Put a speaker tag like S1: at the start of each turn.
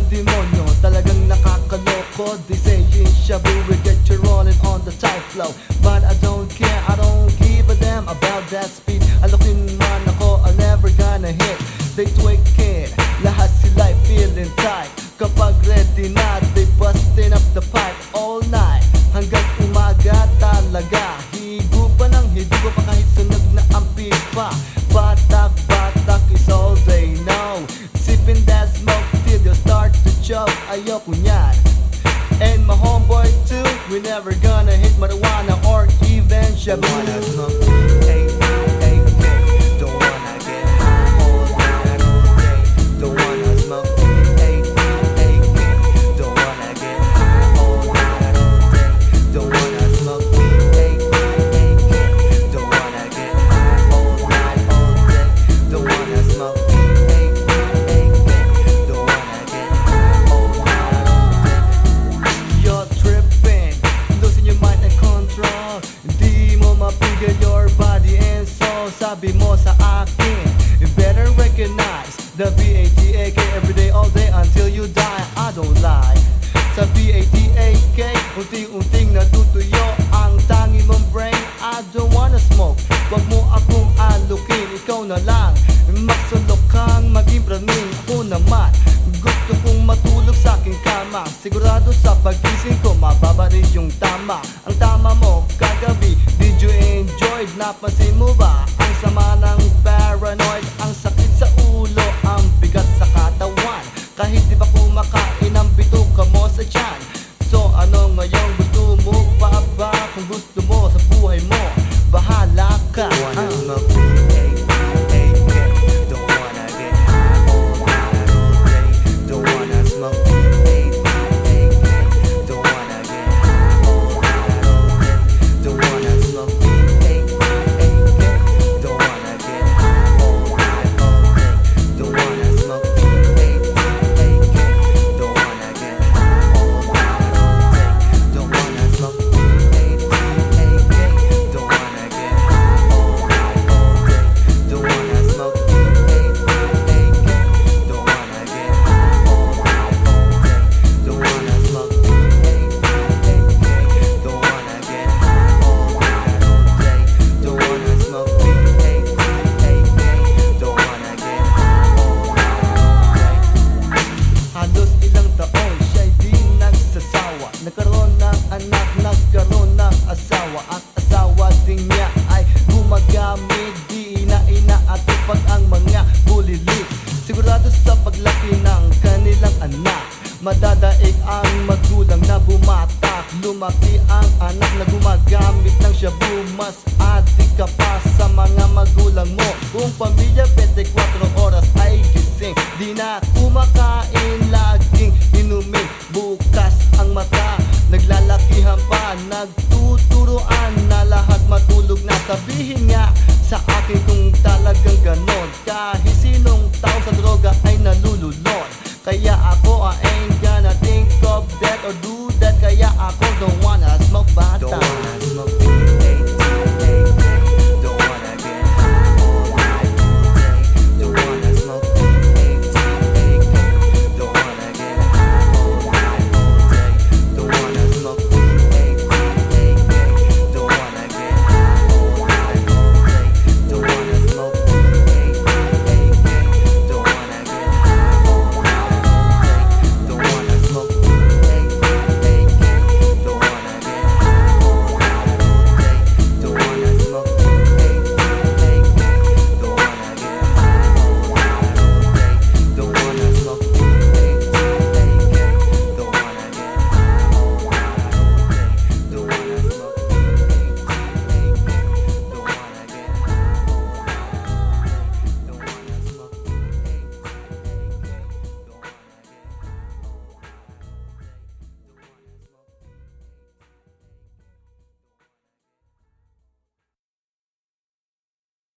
S1: demonyo, talagang nakakaloko. They saying shabu will get you rolling on the tight flow, but I don't care, I don't give a damn about that speed. Alokin man ako, I'm never gonna hit. They twiking, lahat sila'y feeling tight. Kapag ready na, they busting up the pipe all night. Hanggang umaga talaga, higo pa ng higo pa kahit sunog na ang pipa. Batak is all they know, sipping that smoke till you start to choke. Ayoko nyan. And my homeboy too, we never gonna hit marijuana or even shabu. Don't wanna smoke don't wanna get high all night all day. Don't wanna smoke don't wanna get high all night all day. Don't wanna smoke don't wanna get high all night all day. Don't wanna smoke don't wanna get high all night all day. You're tripping, losing your mind and control. Hindi mo mapigil your body and soul. Sabi mo sa akin, you better recognize the B-A-T-A-K every day, all day until you die. I don't lie. Sa B-A-T-A-K, unti-unting natutuyo ang tangi mong brain. I don't wanna smoke, wag mo akong alukin. Ikaw na lang, magsulok kang maging praning. Ako naman, gusto kong matulog sa aking kama. Sigurado sa pagising ko, mababa rin yung tama. Ang tama mo kagabi, did you enjoy? Napansin mo ba? Ang sama ng paranoid, ang sakit sa ulo, ang bigat sa katawan. Kahit di pa kumakain ang bituka mo sa tiyan. So ano ngayon gusto mo pa ba? Kung gusto mo sa buhay mo, bahala ka. Don't wanna get high all night all day. Don't wanna smoke don't wanna get high all night all day. Don't wanna smoke don't wanna get high all night all day. Don't wanna smoke don't wanna get high all night all day. Don't wanna smoke don't wanna get high all night all day. Don't wanna smoke don't wanna get high all night all day. Don't wanna smoke don't wanna get high all night all day. Don't wanna smoke don't wanna get high all night all day. Halos ilang taon siya'y di nagsasawa. Nagkaroon ng anak, nagkaroon ng asawa. At asawa din niya ay gumagamit. Di inaatid pag ang mga bulilit. Sigurado sa paglaki ng kanilang anak, madadaig ang magulang na bumatak. Lumaki ang anak na gumagamit ng shabu. Mas adik ka pa sa mga magulang mo. Kung pamilya 24 oras ay gising, di na kumakain, laging inumin. Bukas ang mata, naglalakihan pa, nagtuturoan na lahat matulog na. Sabihin nga sa akin kung talagang ganon, kahit sinong tao sa droga ay nalululod. Kaya ako I ain't gonna think of that or do